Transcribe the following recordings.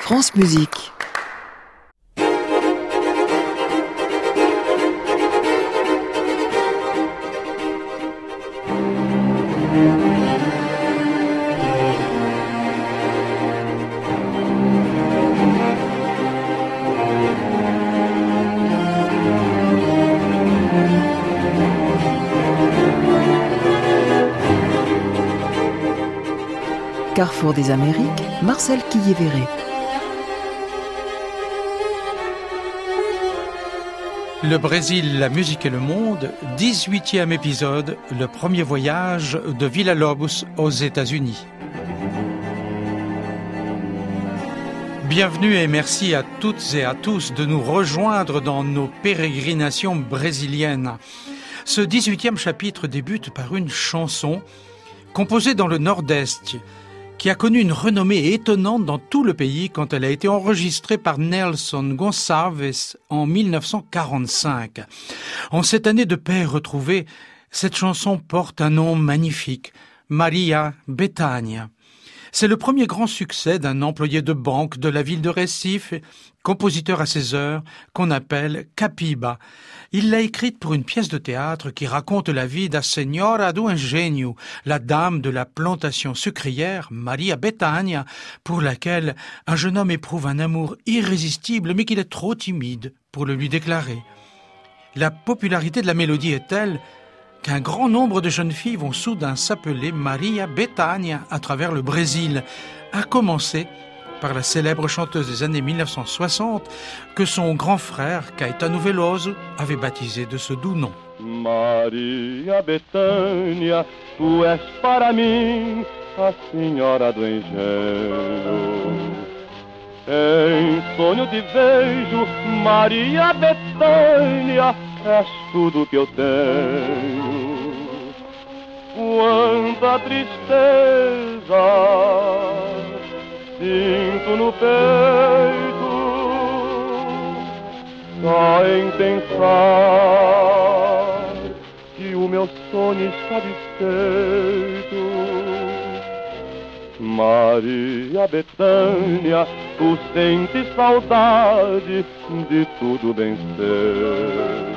France Musique. Carrefour des Amériques, Marcel Quillier-Verret. Le Brésil, la musique et le monde, 18e épisode, le premier voyage de Villa-Lobos aux États-Unis. Bienvenue et merci à toutes et à tous de nous rejoindre dans nos pérégrinations brésiliennes. Ce 18e chapitre débute par une chanson composée dans le Nord-Est, qui a connu une renommée étonnante dans tout le pays quand elle a été enregistrée par Nelson Gonçalves en 1945. En cette année de paix retrouvée, cette chanson porte un nom magnifique, Maria Bethânia. C'est le premier grand succès d'un employé de banque de la ville de Recife, compositeur à ses heures, qu'on appelle Capiba. Il l'a écrite pour une pièce de théâtre qui raconte la vie da Senhora do Engenho, la dame de la plantation sucrière, Maria Bethânia, pour laquelle un jeune homme éprouve un amour irrésistible mais qu'il est trop timide pour le lui déclarer. La popularité de la mélodie est telle qu'un grand nombre de jeunes filles vont soudain s'appeler Maria Bethânia à travers le Brésil, à commencer par la célèbre chanteuse des années 1960 que son grand frère Caetano Veloso avait baptisé de ce doux nom. Maria Bethânia, tu es para mim a senhora do engenho. Em sonho te vejo, Maria Bethânia, és tudo que eu tenho. Quanta tristeza sinto no peito, só em pensar que o meu sonho está desfeito. Maria Bethânia, tu sentes saudade de tudo bem ser.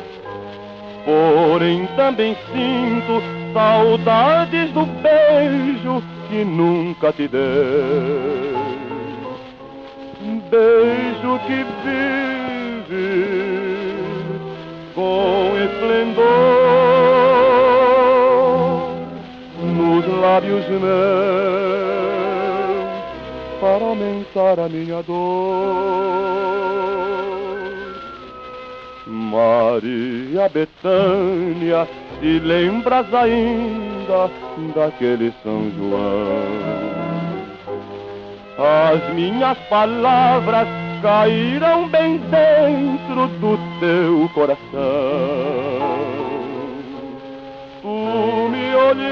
Porém também sinto saudades do beijo que nunca te dei. Beijo que vive com esplendor nos lábios meus para aumentar a minha dor. Maria Bethânia, te lembras ainda daquele São João? As minhas palavras caíram bem dentro do teu coração. Tu me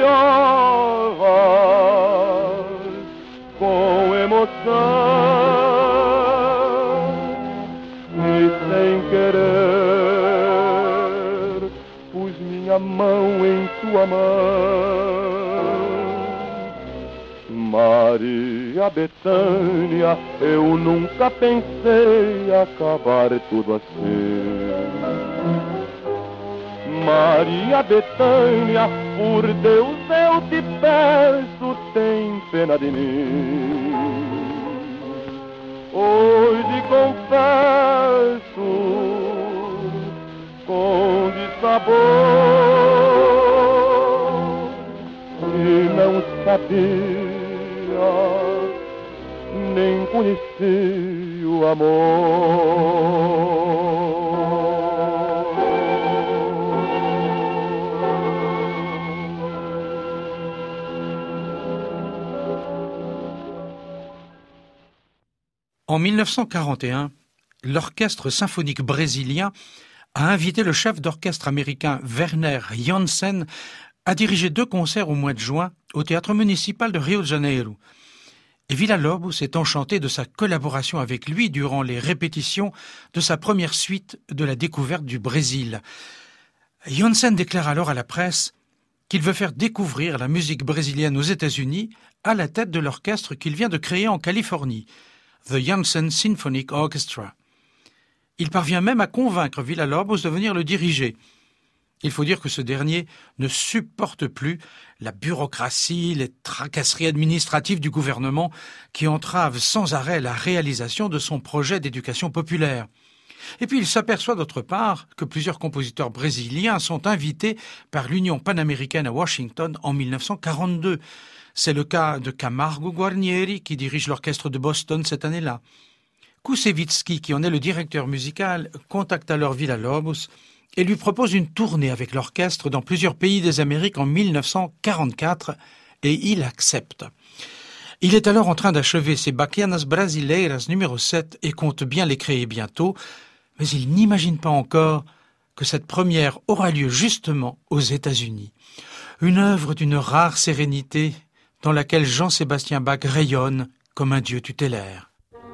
olhavas com emoção e sem querer pus minha mão em tua mão. Maria Bethânia, eu nunca pensei acabar tudo assim. Maria Bethânia, por Deus eu te peço, tem pena de mim. Hoje confesso com dissabor que não sabia, nem conheci o amor. En 1941, l'orchestre symphonique brésilien a invité le chef d'orchestre américain Werner Janssen à diriger 2 concerts au mois de juin au théâtre municipal de Rio de Janeiro. Et Villa-Lobos est enchanté de sa collaboration avec lui durant les répétitions de sa première suite de la découverte du Brésil. Janssen déclare alors à la presse qu'il veut faire découvrir la musique brésilienne aux États-Unis à la tête de l'orchestre qu'il vient de créer en Californie. The Janssen Symphonic Orchestra. Il parvient même à convaincre Villa-Lobos de venir le diriger. Il faut dire que ce dernier ne supporte plus la bureaucratie, les tracasseries administratives du gouvernement qui entravent sans arrêt la réalisation de son projet d'éducation populaire. Et puis il s'aperçoit d'autre part que plusieurs compositeurs brésiliens sont invités par l'Union panaméricaine à Washington en 1942. C'est le cas de Camargo Guarnieri qui dirige l'orchestre de Boston cette année-là. Koussevitzky, qui en est le directeur musical, contacte alors Villa-Lobos et lui propose une tournée avec l'orchestre dans plusieurs pays des Amériques en 1944 et il accepte. Il est alors en train d'achever ses Baquianas Brasileiras numéro 7 et compte bien les créer bientôt, mais il n'imagine pas encore que cette première aura lieu justement aux États-Unis. Une œuvre d'une rare sérénité dans laquelle Jean-Sébastien Bach rayonne comme un dieu tutélaire.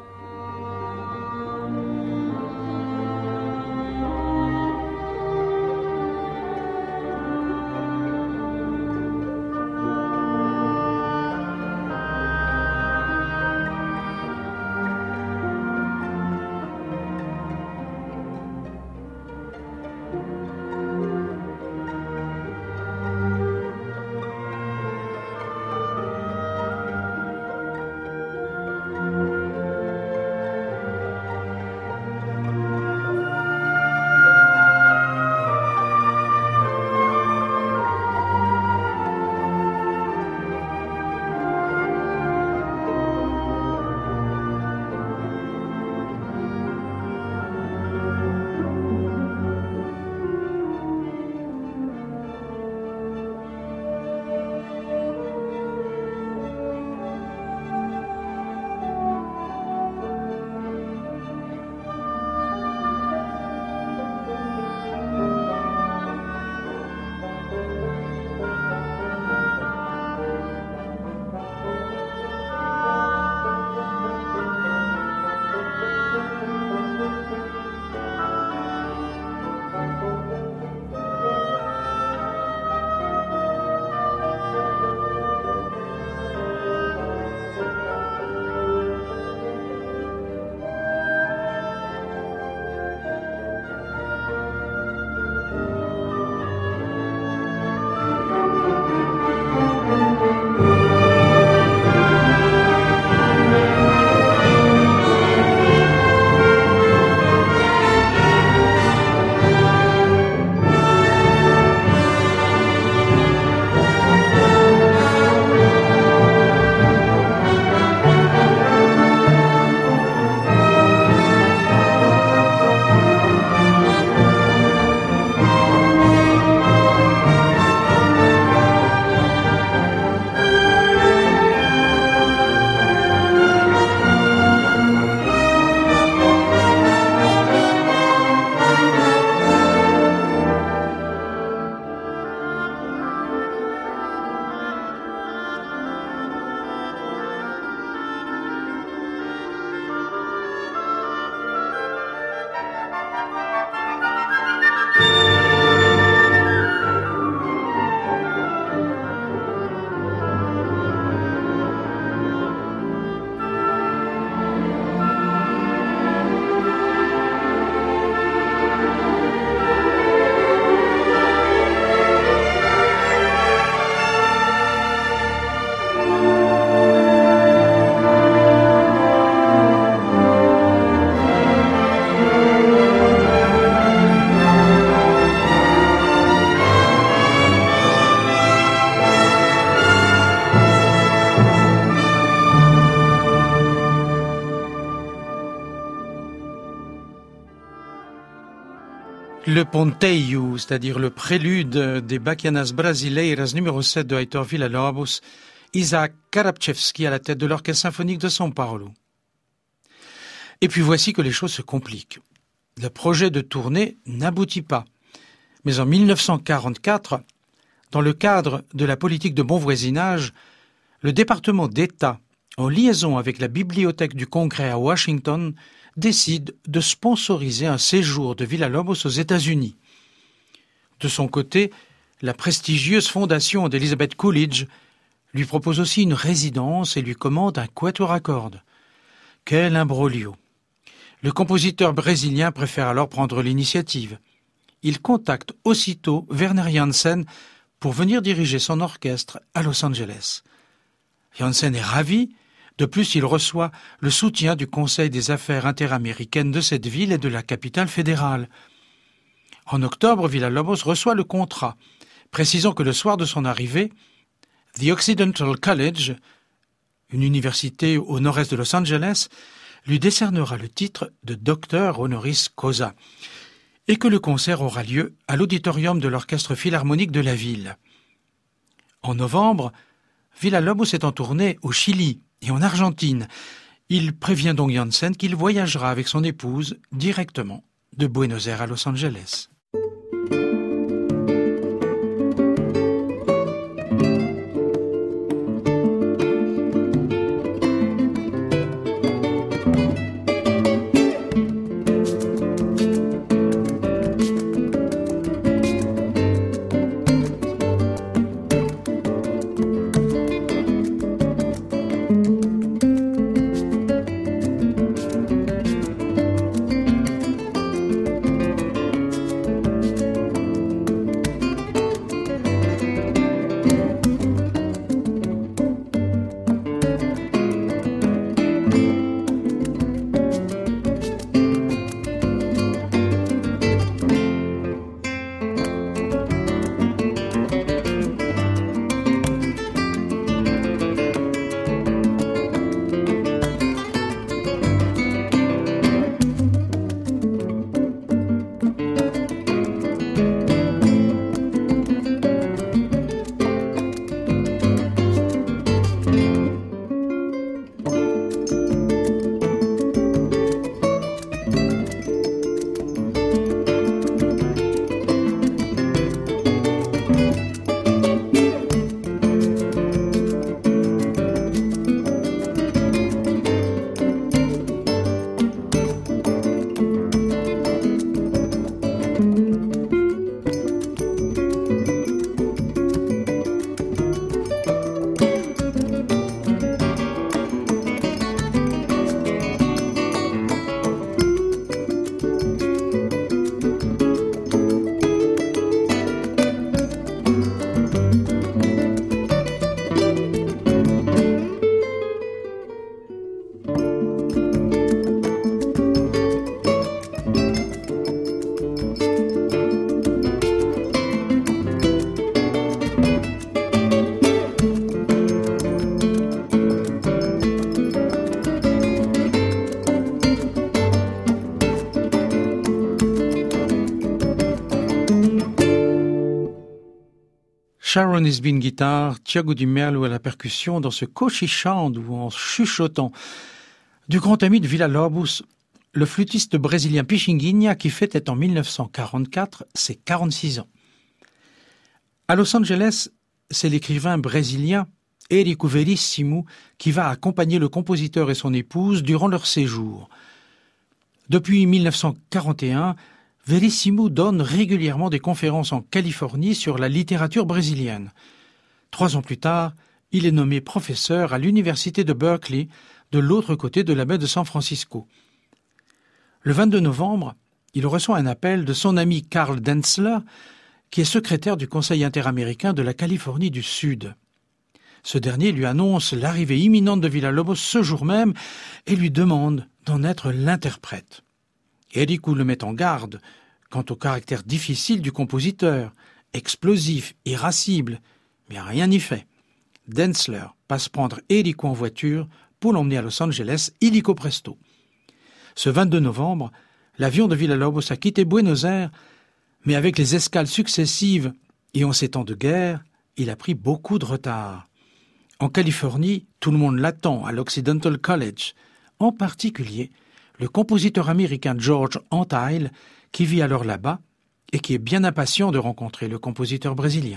Le Ponteio, c'est-à-dire le prélude des Baquianas Brasileiras numéro 7 de Heitor Villa-Lobos, Isaac Karabchevski à la tête de l'Orchestre symphonique de São Paulo. Et puis voici que les choses se compliquent. Le projet de tournée n'aboutit pas. Mais en 1944, dans le cadre de la politique de bon voisinage, le département d'État, en liaison avec la Bibliothèque du Congrès à Washington, décide de sponsoriser un séjour de Villa-Lobos aux États-Unis. De son côté, la prestigieuse fondation d'Elizabeth Coolidge lui propose aussi une résidence et lui commande un quatuor à cordes. Quel imbroglio! Le compositeur brésilien préfère alors prendre l'initiative. Il contacte aussitôt Werner Janssen pour venir diriger son orchestre à Los Angeles. Janssen est ravi. De plus, il reçoit le soutien du Conseil des affaires interaméricaines de cette ville et de la capitale fédérale. En octobre, Villa-Lobos reçoit le contrat, précisant que le soir de son arrivée, The Occidental College, une université au nord-est de Los Angeles, lui décernera le titre de docteur honoris causa et que le concert aura lieu à l'auditorium de l'orchestre philharmonique de la ville. En novembre, Villa-Lobos est en tournée au Chili et en Argentine. Il prévient donc Janssen qu'il voyagera avec son épouse directement de Buenos Aires à Los Angeles. Sharon Isbin guitare, Thiago Di Merlo à la percussion dans ce cochichant ou en chuchotant du grand ami de Villa-Lobos, le flûtiste brésilien Pixinguinha qui fêtait en 1944 ses 46 ans. À Los Angeles, c'est l'écrivain brésilien Érico Verissimo qui va accompagner le compositeur et son épouse durant leur séjour. Depuis 1941, Verissimo donne régulièrement des conférences en Californie sur la littérature brésilienne. 3 ans plus tard, il est nommé professeur à l'université de Berkeley, de l'autre côté de la baie de San Francisco. Le 22 novembre, il reçoit un appel de son ami Karl Denzler, qui est secrétaire du Conseil interaméricain de la Californie du Sud. Ce dernier lui annonce l'arrivée imminente de Villa-Lobos ce jour même et lui demande d'en être l'interprète. Érico le met en garde quant au caractère difficile du compositeur, explosif, irascible, mais rien n'y fait. Denzler passe prendre Érico en voiture pour l'emmener à Los Angeles illico presto. Ce 22 novembre, l'avion de Villa-Lobos a quitté Buenos Aires, mais avec les escales successives et en ces temps de guerre, il a pris beaucoup de retard. En Californie, tout le monde l'attend à l'Occidental College, en particulier le compositeur américain George Antheil, qui vit alors là-bas et qui est bien impatient de rencontrer le compositeur brésilien.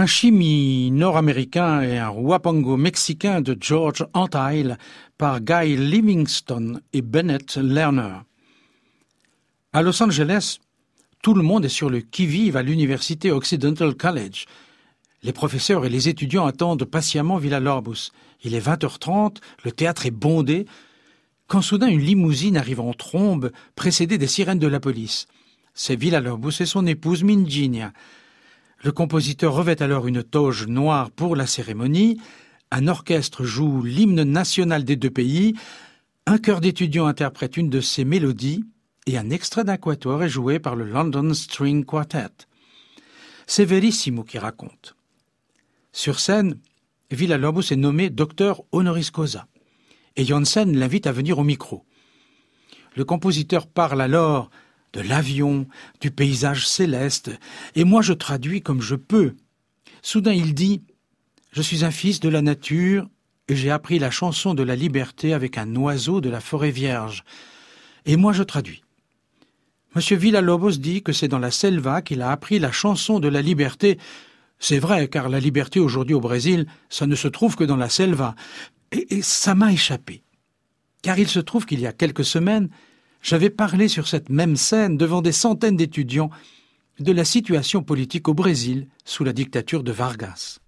chimie nord-américain et un huapango mexicain de George Antheil par Guy Livingston et Bennett Lerner. À Los Angeles, tout le monde est sur le qui-vive à l'université Occidental College. Les professeurs et les étudiants attendent patiemment Villa-Lobos. Il est 20h30, le théâtre est bondé, quand soudain une limousine arrive en trombe, précédée des sirènes de la police. C'est Villa-Lobos et son épouse Minginia. Le compositeur revêt alors une toge noire pour la cérémonie, un orchestre joue l'hymne national des deux pays, un chœur d'étudiants interprète une de ses mélodies et un extrait d'un quatuor est joué par le London String Quartet. C'est Verissimo qui raconte. Sur scène, Villa-Lobos est nommé docteur honoris causa et Janssen l'invite à venir au micro. Le compositeur parle alors de l'avion, du paysage céleste, et moi je traduis comme je peux. Soudain il dit « Je suis un fils de la nature et j'ai appris la chanson de la liberté avec un oiseau de la forêt vierge. » Et moi je traduis. Monsieur Villa-Lobos dit que c'est dans la selva qu'il a appris la chanson de la liberté. C'est vrai, car la liberté aujourd'hui au Brésil, ça ne se trouve que dans la selva. Et ça m'a échappé. Car il se trouve qu'il y a quelques semaines, j'avais parlé sur cette même scène devant des centaines d'étudiants de la situation politique au Brésil sous la dictature de Vargas.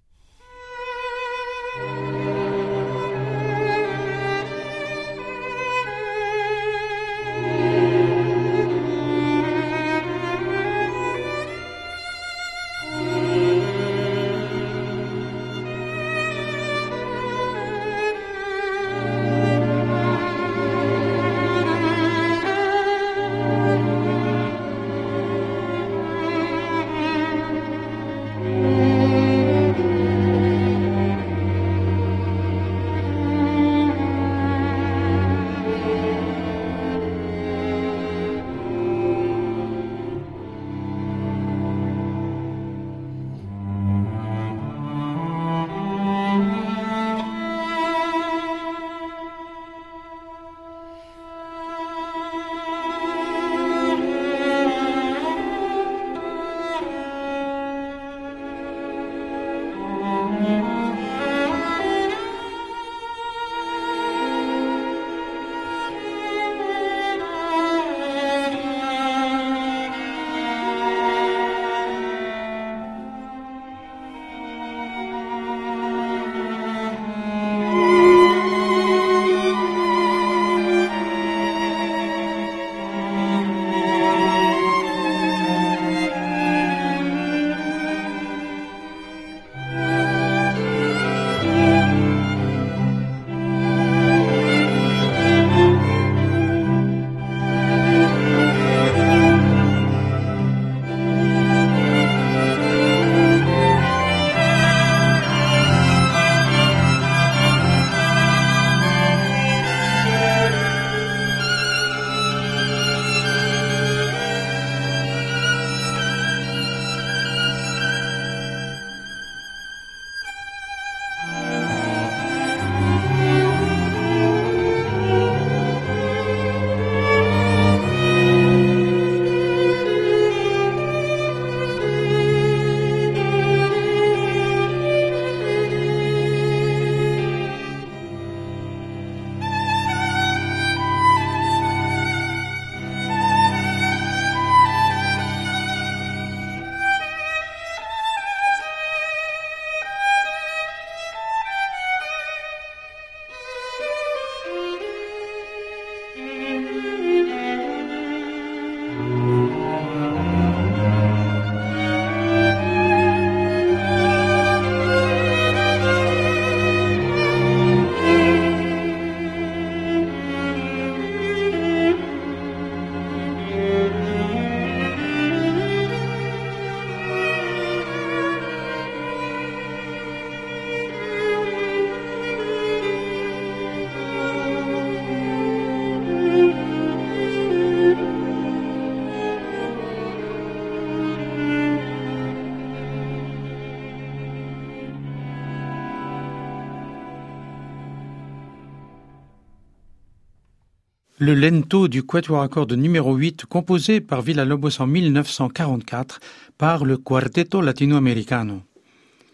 le lento du quatuor à cordes numéro 8 composé par Villa-Lobos en 1944 par le Quarteto Latinoamericano.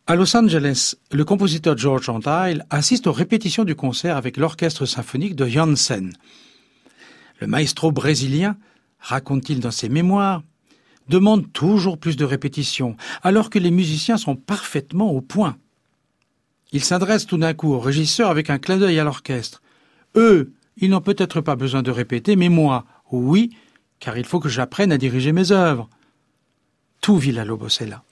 À Los Angeles, le compositeur George Antheil assiste aux répétitions du concert avec l'orchestre symphonique de Janssen. Le maestro brésilien, raconte-t-il dans ses mémoires, demande toujours plus de répétitions, alors que les musiciens sont parfaitement au point. Il s'adresse tout d'un coup au régisseur avec un clin d'œil à l'orchestre. Eux, ils n'ont peut-être pas besoin de répéter, mais moi, oui, car il faut que j'apprenne à diriger mes œuvres. Tout Villa-Lobos est là.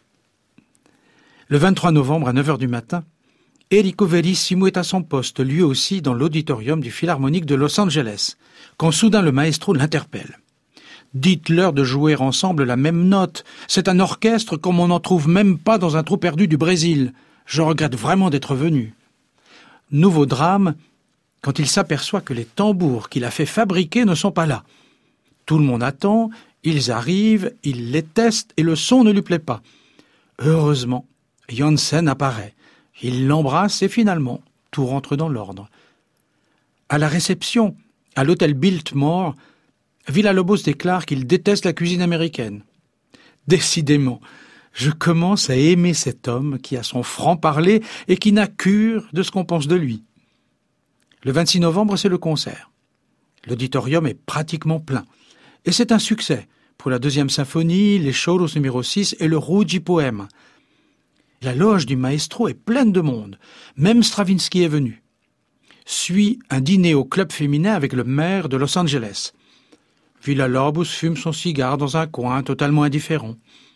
Le 23 novembre à 9h du matin, Enrico Verissimo est à son poste, lui aussi dans l'auditorium du Philharmonique de Los Angeles, quand soudain le maestro l'interpelle. « Dites-leur de jouer ensemble la même note. C'est un orchestre comme on n'en trouve même pas dans un trou perdu du Brésil. Je regrette vraiment d'être venu. » Nouveau drame, quand il s'aperçoit que les tambours qu'il a fait fabriquer ne sont pas là. Tout le monde attend, ils arrivent, il les testent et le son ne lui plaît pas. Heureusement, Janssen apparaît. Il l'embrasse et finalement, tout rentre dans l'ordre. À la réception, à l'hôtel Biltmore, Villa-Lobos déclare qu'il déteste la cuisine américaine. Décidément, je commence à aimer cet homme qui a son franc-parler et qui n'a cure de ce qu'on pense de lui. Le 26 novembre, c'est le concert. L'auditorium est pratiquement plein. Et c'est un succès pour la deuxième symphonie, les choros numéro 6 et le Ruggi Poème. La loge du maestro est pleine de monde. Même Stravinsky est venu. Suit un dîner au club féminin avec le maire de Los Angeles. Villa-Lobos fume son cigare dans un coin totalement indifférent.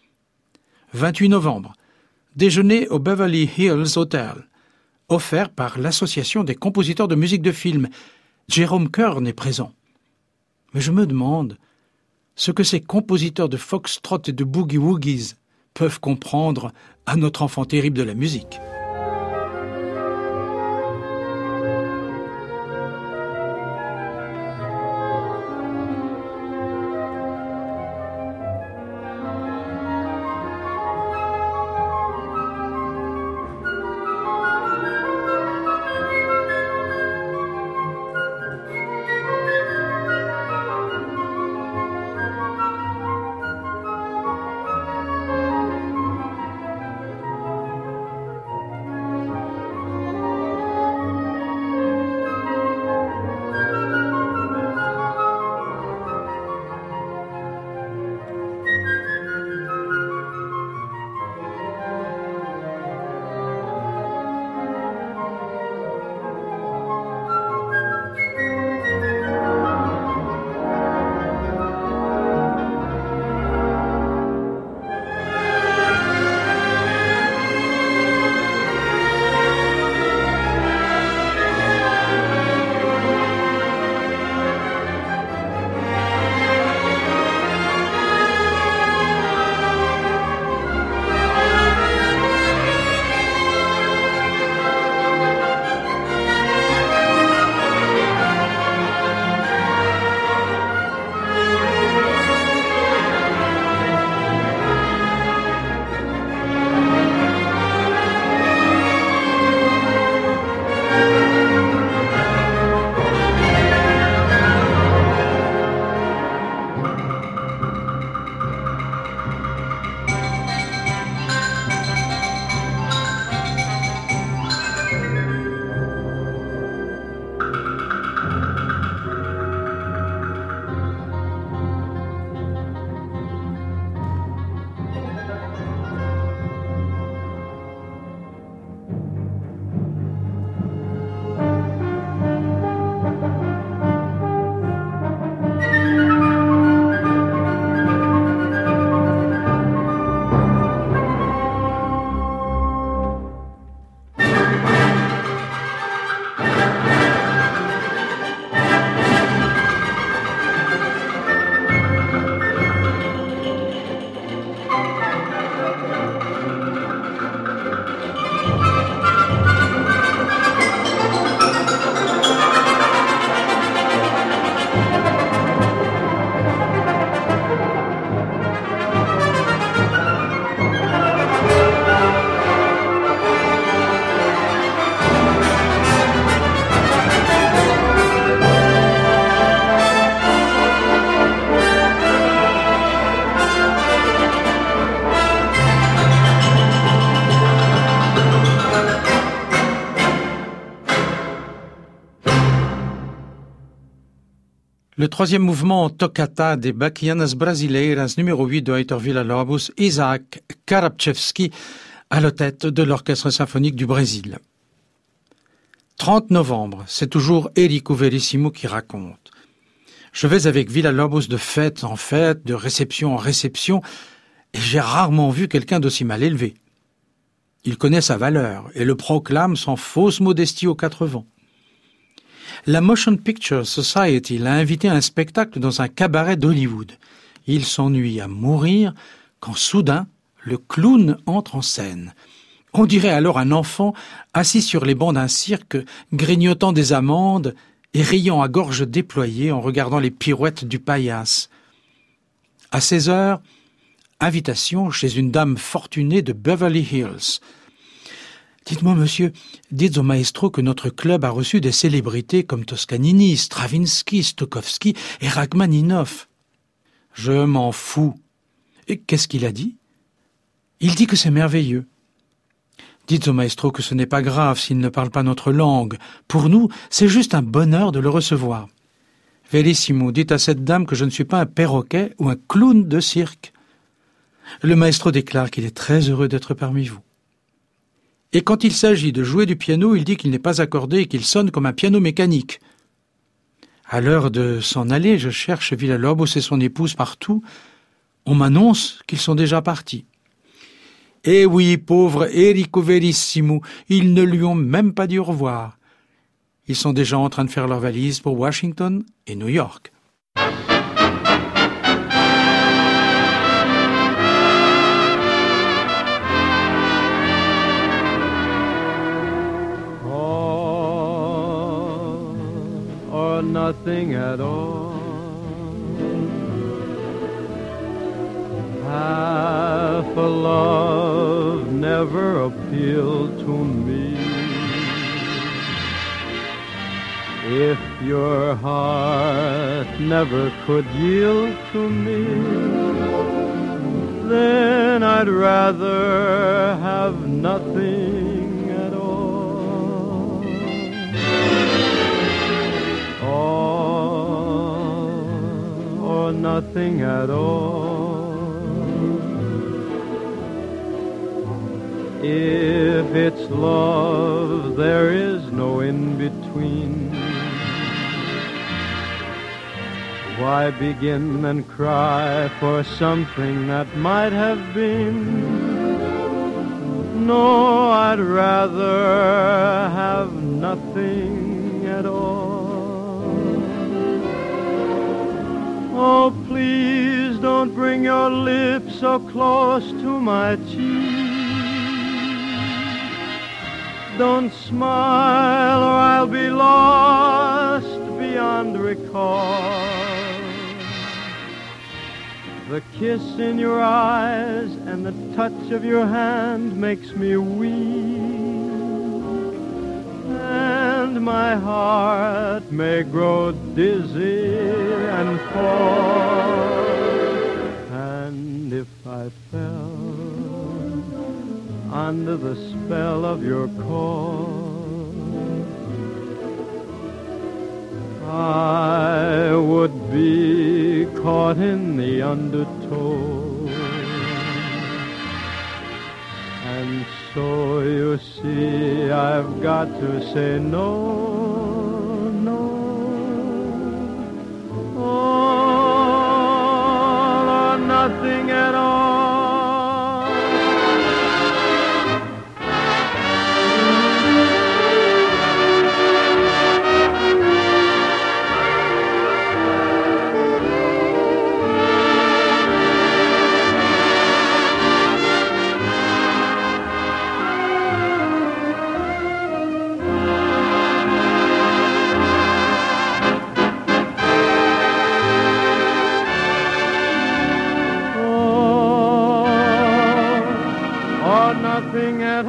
28 novembre. Déjeuner au Beverly Hills Hotel, offert par l'Association des compositeurs de musique de film. Jerome Kern est présent. Mais je me demande ce que ces compositeurs de foxtrot et de boogie-woogies peuvent comprendre à notre enfant terrible de la musique. Le troisième mouvement Toccata des Baquianas Brasileiras numéro 8 de Heitor Villa-Lobos, Isaac Karabchevski à la tête de l'Orchestre symphonique du Brésil. 30 novembre, c'est toujours Enrico Verissimo qui raconte. Je vais avec Villa-Lobos de fête en fête, de réception en réception, et j'ai rarement vu quelqu'un d'aussi mal élevé. Il connaît sa valeur et le proclame sans fausse modestie aux quatre vents. La Motion Picture Society l'a invité à un spectacle dans un cabaret d'Hollywood. Il s'ennuie à mourir quand soudain, le clown entre en scène. On dirait alors un enfant assis sur les bancs d'un cirque, grignotant des amandes et riant à gorge déployée en regardant les pirouettes du paillasse. À 16h, invitation chez une dame fortunée de Beverly Hills. « Dites-moi, monsieur, dites au maestro que notre club a reçu des célébrités comme Toscanini, Stravinsky, Stokowski et Rachmaninov. »« Je m'en fous. »« Et qu'est-ce qu'il a dit ?»« Il dit que c'est merveilleux. » Dites au maestro que ce n'est pas grave s'il ne parle pas notre langue. Pour nous, c'est juste un bonheur de le recevoir. Verissimo, dites à cette dame que je ne suis pas un perroquet ou un clown de cirque. Le maestro déclare qu'il est très heureux d'être parmi vous. Et quand il s'agit de jouer du piano, il dit qu'il n'est pas accordé et qu'il sonne comme un piano mécanique. À l'heure de s'en aller, je cherche Villa-Lobos et son épouse partout. On m'annonce qu'ils sont déjà partis. Eh oui, pauvre Enrico Verissimo, ils ne lui ont même pas dit au revoir. Ils sont déjà en train de faire leurs valises pour Washington et New York. Nothing at all. Half a love never appealed to me. If your heart never could yield to me, then I'd rather have nothing at all. Or nothing at all. If it's love, there is no in-between. Why begin and cry for something that might have been? No, I'd rather have nothing at all. Oh, please don't bring your lips so close to my cheek. Don't smile or I'll be lost beyond recall. The kiss in your eyes and the touch of your hand makes me weak. And my heart may grow dizzy and fall. And if I fell under the spell of your call, I would be caught in the undertow. And so you see I've got to say no, no. All or nothing at all. Nothing at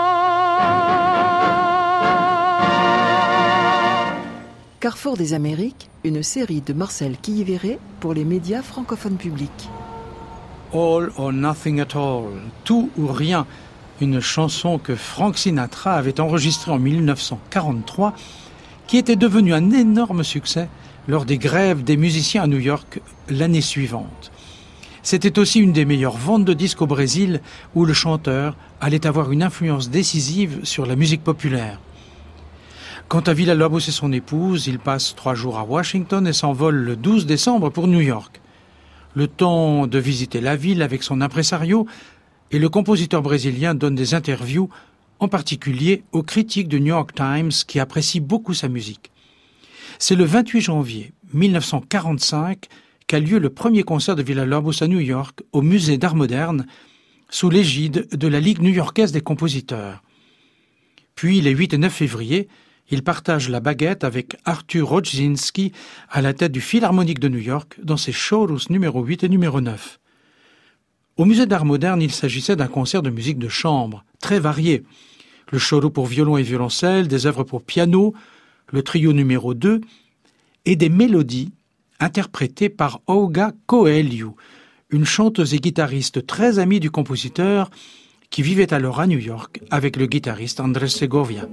all. Carrefour des Amériques, une série de Marcel Quillivéret pour les médias francophones publics. All or Nothing at All, tout ou rien, une chanson que Frank Sinatra avait enregistrée en 1943, qui était devenue un énorme succès lors des grèves des musiciens à New York l'année suivante. C'était aussi une des meilleures ventes de disques au Brésil où le chanteur allait avoir une influence décisive sur la musique populaire. Quant à Villa-Lobos et son épouse, ils passent 3 jours à Washington et s'envolent le 12 décembre pour New York. Le temps de visiter la ville avec son impresario, et le compositeur brésilien donne des interviews, en particulier aux critiques du New York Times qui apprécient beaucoup sa musique. C'est le 28 janvier 1945 qu'a lieu le premier concert de Villa-Lobos à New York au Musée d'Art moderne, sous l'égide de la Ligue new-yorkaise des compositeurs. Puis les 8 et 9 février, il partage la baguette avec Arthur Rodzinski à la tête du Philharmonique de New York dans ses chorus numéro 8 et numéro 9. Au Musée d'Art moderne, il s'agissait d'un concert de musique de chambre, très varié. Le choro pour violon et violoncelle, des œuvres pour piano, le trio numéro 2 et des mélodies interprétées par Olga Coelho, une chanteuse et guitariste très amie du compositeur qui vivait alors à New York avec le guitariste Andrés Segovia.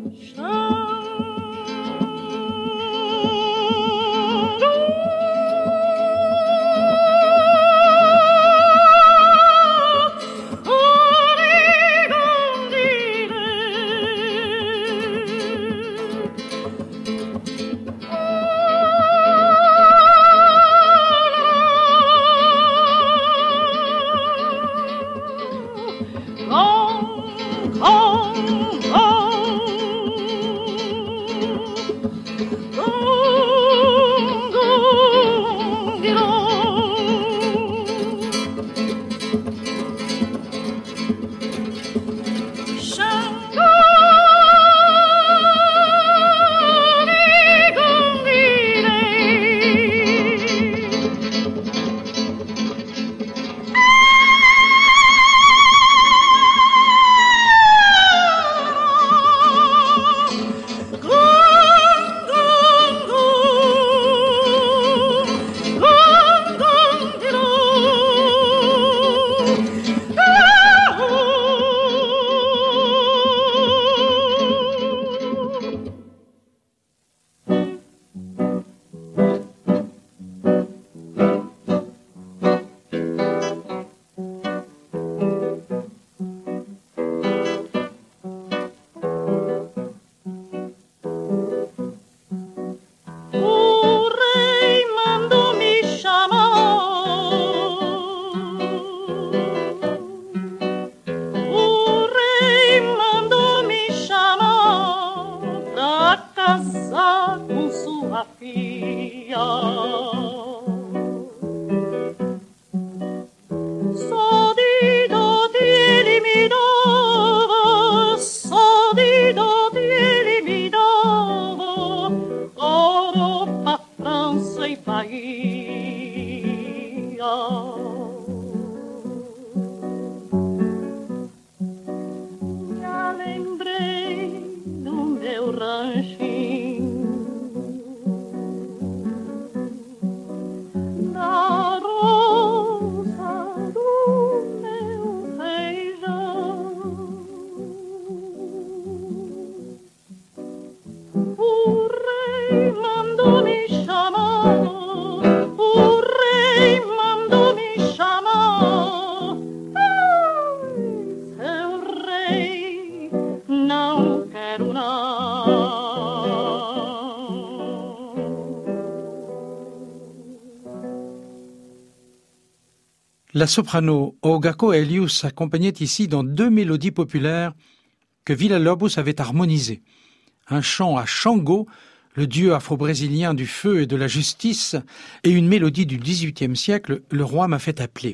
La soprano Olga Coelho s'accompagnait ici dans 2 mélodies populaires que Villa-Lobos avait harmonisées. Un chant à Shango, le dieu afro-brésilien du feu et de la justice, et une mélodie du XVIIIe siècle, Le roi m'a fait appeler.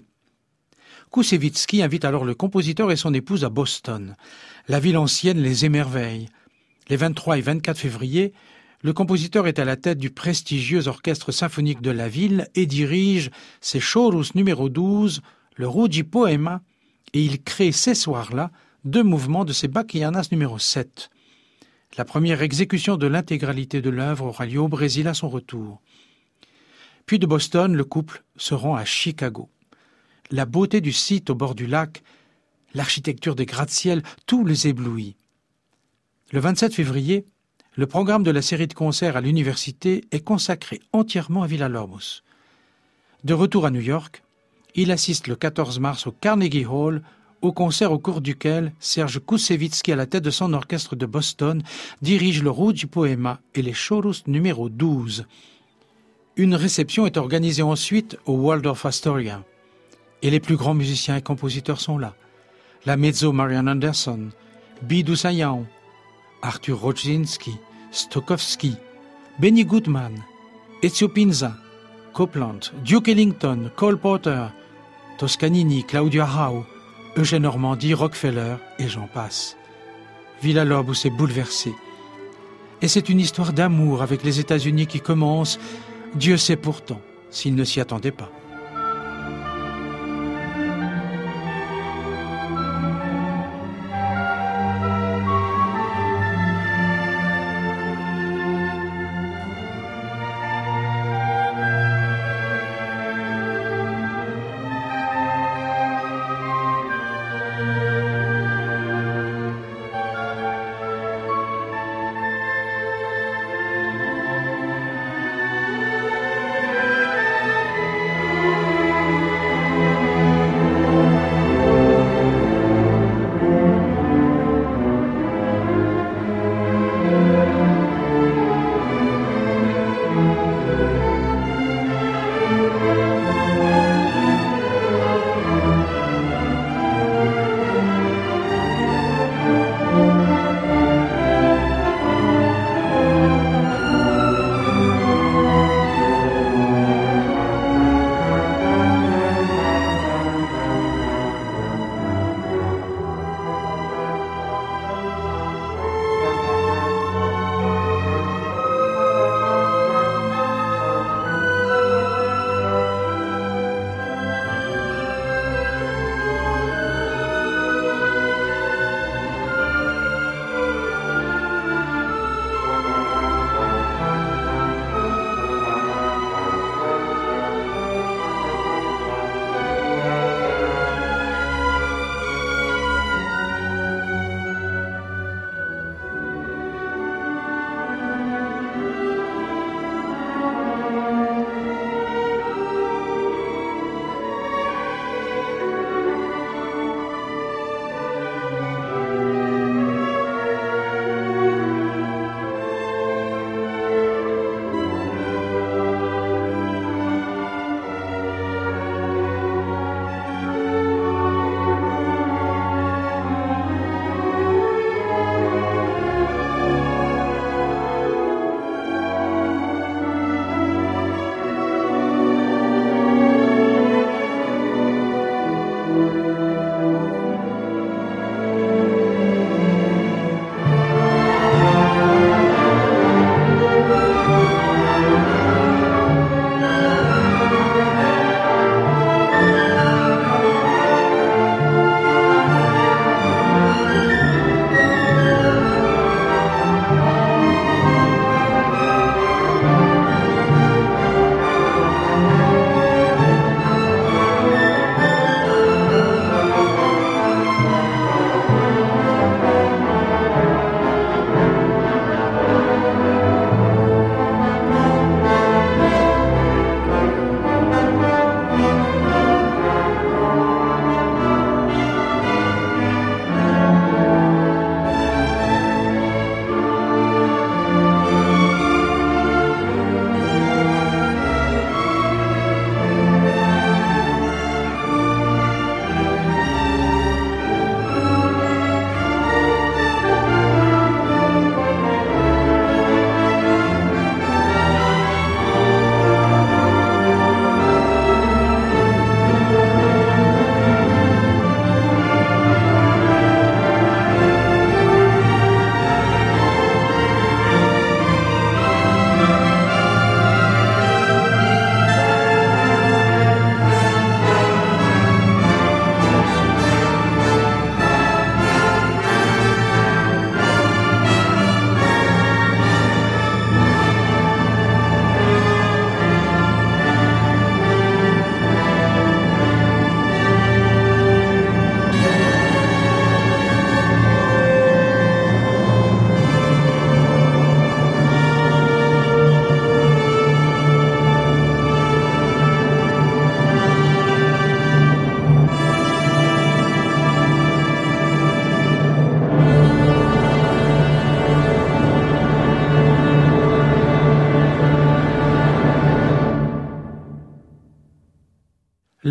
Koussevitzky invite alors le compositeur et son épouse à Boston. La ville ancienne les émerveille. Les 23 et 24 février, le compositeur est à la tête du prestigieux orchestre symphonique de la ville et dirige ses chorus numéro 12, le Ruggi Poema, et il crée ces soirs-là 2 mouvements de ses Bachianas numéro 7. La première exécution de l'intégralité de l'œuvre aura lieu au Brésil à son retour. Puis de Boston, le couple se rend à Chicago. La beauté du site au bord du lac, l'architecture des gratte-ciel, tout les éblouit. Le 27 février, Le programme de la série de concerts à l'université est consacré entièrement à Villa-Lobos. De retour à New York, il assiste le 14 mars au Carnegie Hall au concert au cours duquel Serge Koussevitzky, à la tête de son orchestre de Boston, dirige le Rugi Poema et les Chorus numéro 12. Une réception est organisée ensuite au Waldorf Astoria. Et les plus grands musiciens et compositeurs sont là. La mezzo Marian Anderson, Bidou Sayão, Arthur Rodzinski, Stokowski, Benny Goodman, Ezio Pinza, Copland, Duke Ellington, Cole Porter, Toscanini, Claudio Arrau, Eugène Normandie, Rockefeller et j'en passe. Villa-Lobos est bouleversé. Et c'est une histoire d'amour avec les États-Unis qui commence, Dieu sait pourtant, s'il ne s'y attendait pas.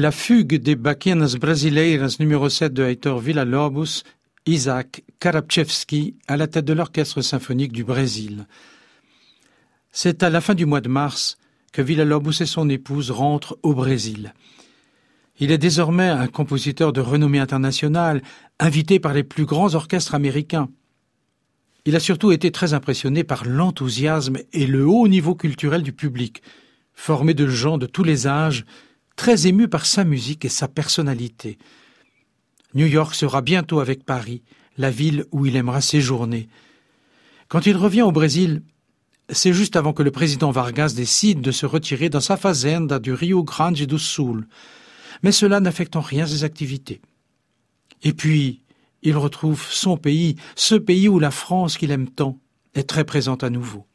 la fugue des Baquianas Brasileiras numéro 7 de Heitor Villa-Lobos, Isaac Karabchevski à la tête de l'Orchestre symphonique du Brésil. C'est à la fin du mois de mars que Villa-Lobos et son épouse rentrent au Brésil. Il est désormais un compositeur de renommée internationale, invité par les plus grands orchestres américains. Il a surtout été très impressionné par l'enthousiasme et le haut niveau culturel du public, formé de gens de tous les âges, très émus par sa musique et sa personnalité. New York sera bientôt avec Paris, la ville où il aimera séjourner. Quand il revient au Brésil, c'est juste avant que le président Vargas décide de se retirer dans sa fazenda du Rio Grande do Sul. Mais cela n'affecte en rien ses activités. Et puis, il retrouve son pays, ce pays où la France qu'il aime tant est très présente à nouveau.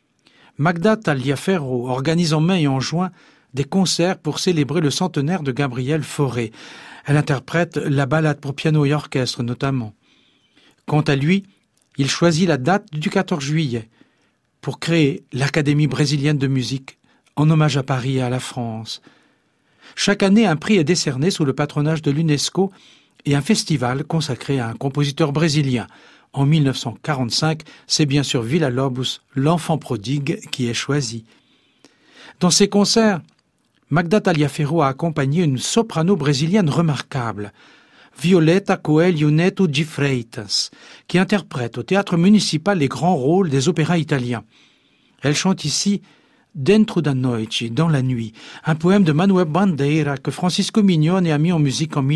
Magda Taliaferro organise en mai et en juin des concerts pour célébrer le centenaire de Gabriel Fauré. Elle interprète la ballade pour piano et orchestre notamment. Quant à lui, il choisit la date du 14 juillet pour créer l'Académie brésilienne de musique en hommage à Paris et à la France. Chaque année, un prix est décerné sous le patronage de l'UNESCO et un festival consacré à un compositeur brésilien. En 1945, c'est bien sûr Villa-Lobos, l'enfant prodigue, qui est choisi. Dans ses concerts, Magda Taliaferro a accompagné une soprano brésilienne remarquable, Violeta Coelho Neto de Freitas, qui interprète au théâtre municipal les grands rôles des opéras italiens. Elle chante ici Dentro da Noite, dans la nuit, un poème de Manuel Bandeira que Francisco Mignone a mis en musique en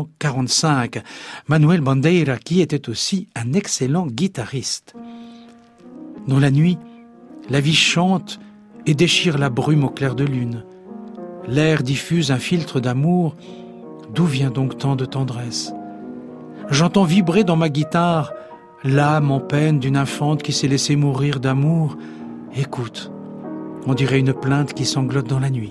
1945. Manuel Bandeira qui était aussi un excellent guitariste. Dans la nuit, la vie chante et déchire la brume au clair de lune. L'air diffuse un filtre d'amour. D'où vient donc tant de tendresse? J'entends vibrer dans ma guitare l'âme en peine d'une infante qui s'est laissée mourir d'amour. Écoute, on dirait une plainte qui sanglote dans la nuit.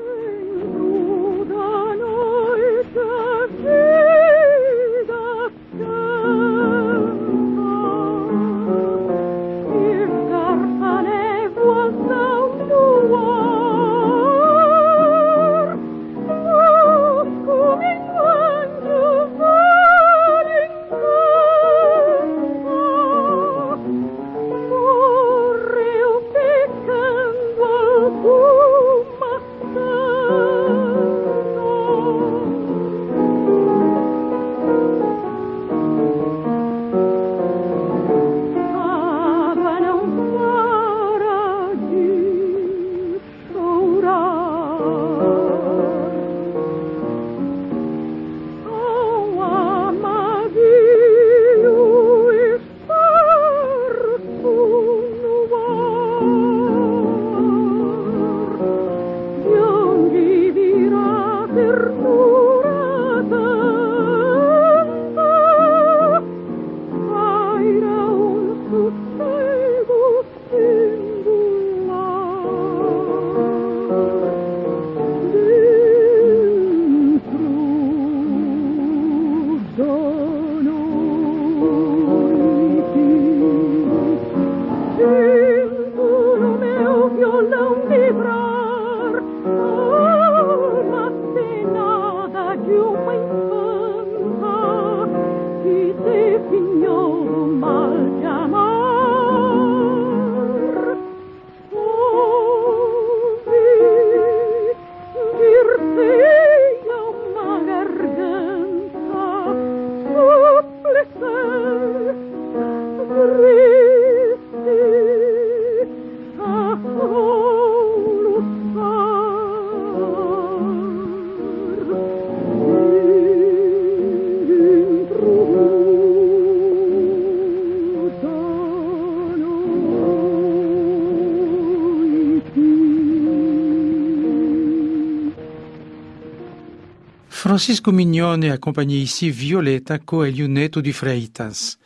Francisco Mignone accompagnait ici Violeta Coelho Neto de Freitas.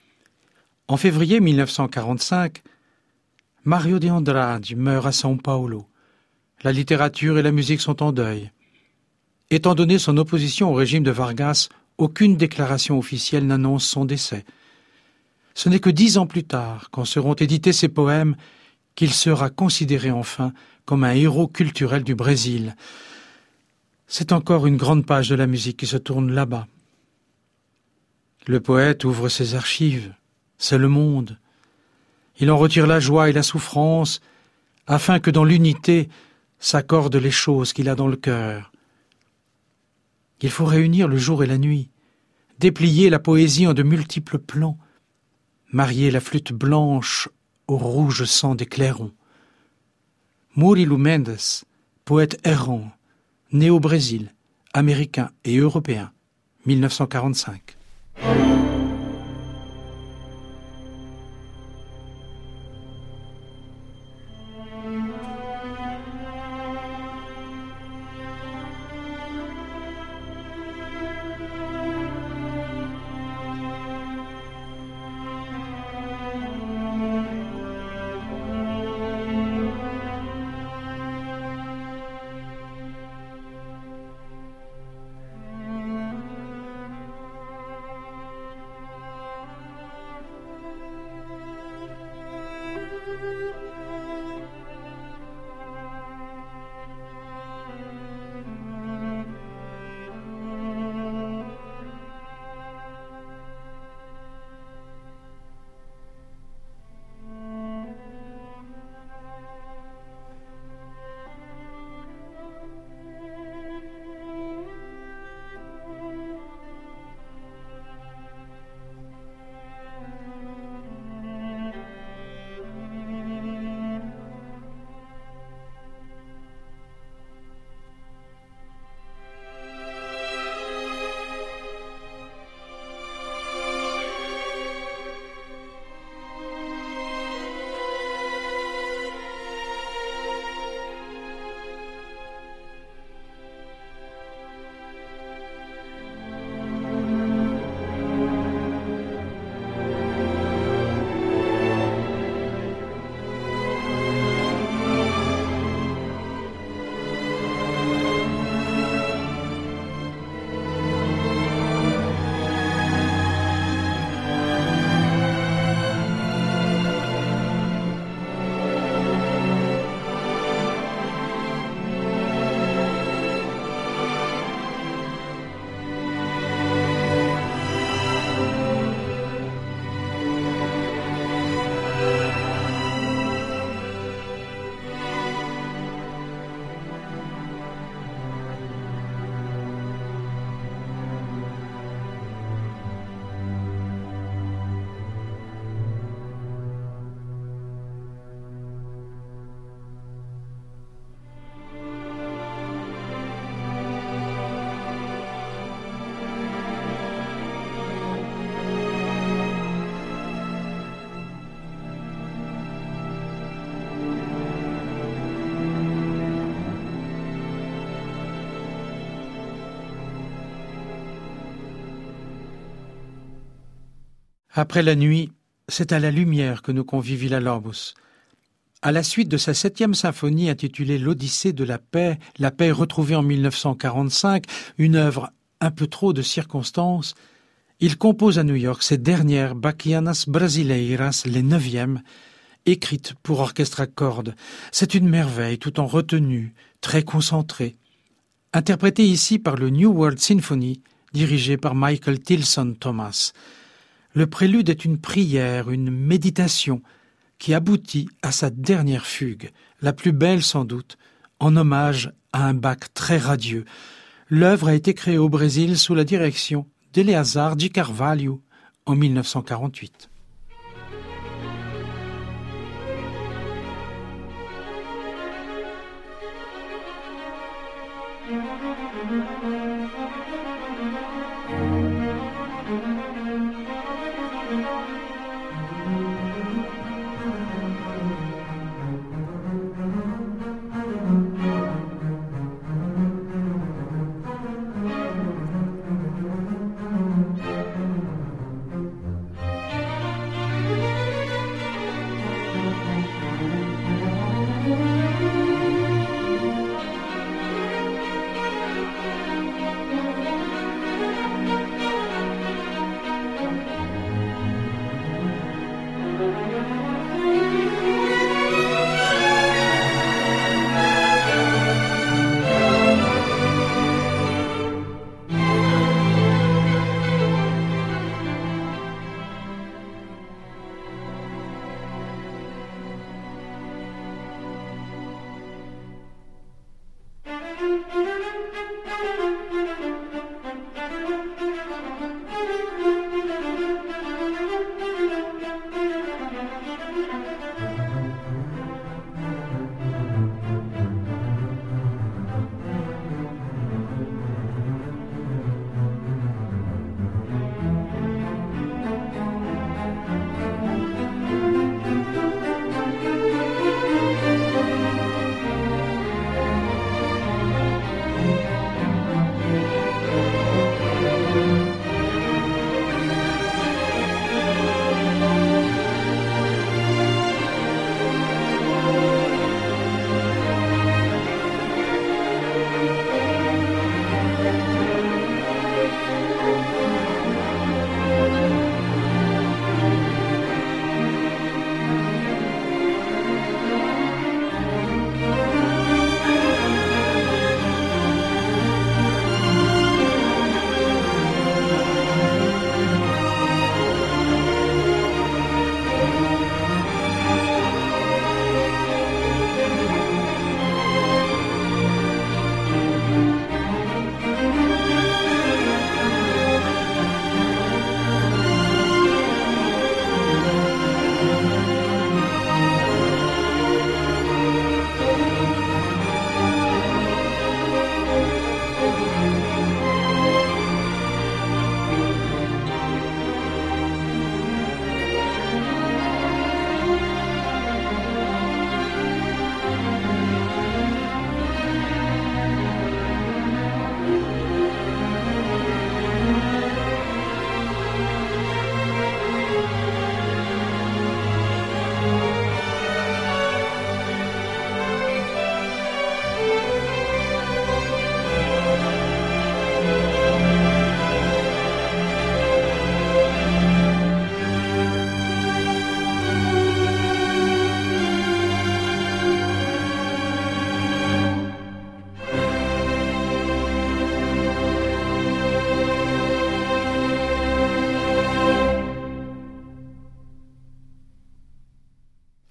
En février 1945, Mario de Andrade meurt à São Paulo. La littérature et la musique sont en deuil. Étant donné son opposition au régime de Vargas, aucune déclaration officielle n'annonce son décès. Ce n'est que 10 ans plus tard, quand seront édités ses poèmes, qu'il sera considéré enfin comme un héros culturel du Brésil. C'est encore une grande page de la musique qui se tourne là-bas. Le poète ouvre ses archives, c'est le monde. Il en retire la joie et la souffrance, afin que dans l'unité s'accordent les choses qu'il a dans le cœur. Il faut réunir le jour et la nuit, déplier la poésie en de multiples plans, marier la flûte blanche au rouge sang des clairons. Murilo Mendes, poète errant, né au Brésil, américain et européen, 1945. Après la nuit, c'est à la lumière que nous convie Villa-Lobos. À la suite de sa 7e symphonie intitulée L'Odyssée de la paix retrouvée en 1945, une œuvre un peu trop de circonstances, il compose à New York ses dernières Bachianas Brasileiras, les 9e, écrites pour orchestre à cordes. C'est une merveille tout en retenue, très concentrée. Interprétée ici par le New World Symphony, dirigé par Michael Tilson Thomas. Le prélude est une prière, une méditation qui aboutit à sa dernière fugue, la plus belle sans doute, en hommage à un Bach très radieux. L'œuvre a été créée au Brésil sous la direction d'Eleazar de Carvalho en 1948.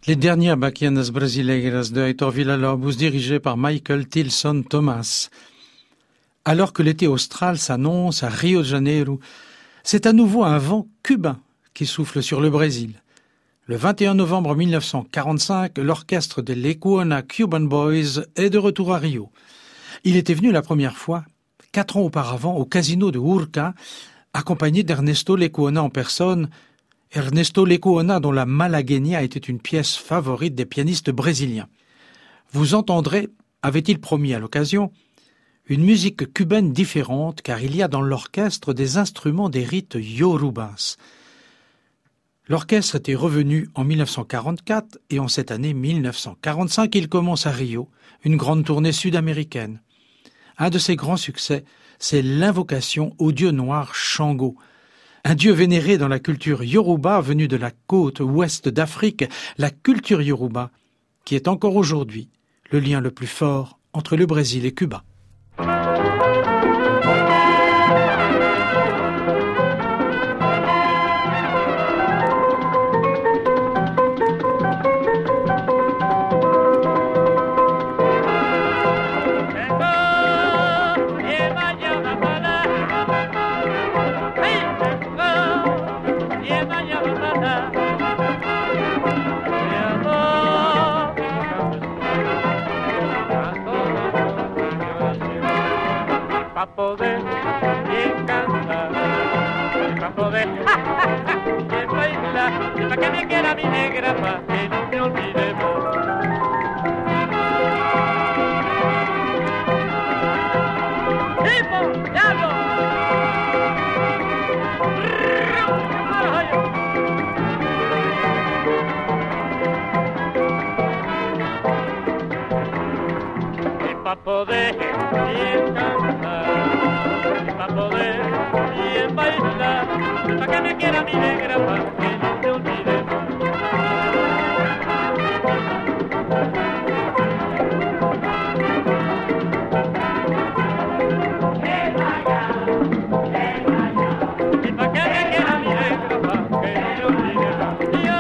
Les dernières Baquianas Brasileiras de Heitor Villa-Lobos dirigées par Michael Tilson Thomas. Alors que l'été austral s'annonce à Rio de Janeiro, c'est à nouveau un vent cubain qui souffle sur le Brésil. Le 21 novembre 1945, l'orchestre des Lecuona Cuban Boys est de retour à Rio. Il était venu la première fois, 4 ans auparavant, au casino de Urca, accompagné d'Ernesto Lecuona en personne. Ernesto Lecuona, dont la Malagueña était une pièce favorite des pianistes brésiliens. Vous entendrez, avait-il promis à l'occasion, une musique cubaine différente, car il y a dans l'orchestre des instruments des rites yorubas. L'orchestre était revenu en 1944 et en cette année 1945, il commence à Rio, une grande tournée sud-américaine. Un de ses grands succès, c'est l'invocation au dieu noir Shango, un dieu vénéré dans la culture yoruba venue de la côte ouest d'Afrique, la culture yoruba, qui est encore aujourd'hui le lien le plus fort entre le Brésil et Cuba. Pa' poder cantar, pa' poder bailar, pa' que me quiera mi negra, pa' que no me olvidemos. ¡Tipo, diablo! Pa' poder cantar, pa' poder bailar, pa' que me quiera mi negra, pa' que no te olvidemos. Y pa' que me quiera mi negra, pa' que no te olvidemos.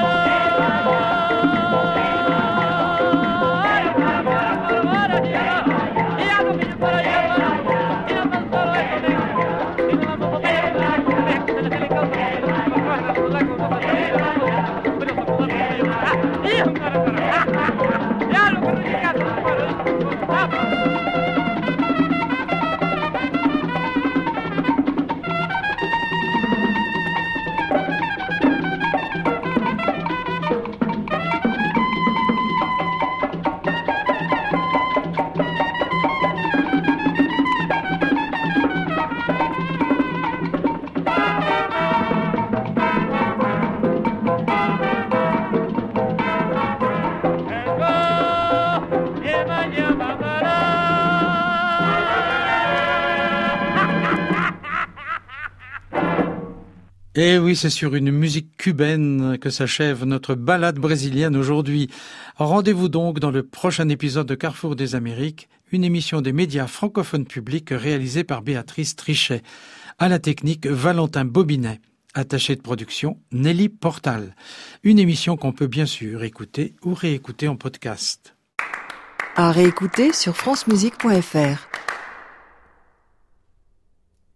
Et oui, c'est sur une musique cubaine que s'achève notre balade brésilienne aujourd'hui. Rendez-vous donc dans le prochain épisode de Carrefour des Amériques, une émission des médias francophones publics réalisée par Béatrice Trichet. À la technique, Valentin Bobinet. Attaché de production, Nelly Portal. Une émission qu'on peut bien sûr écouter ou réécouter en podcast. À réécouter sur francemusique.fr.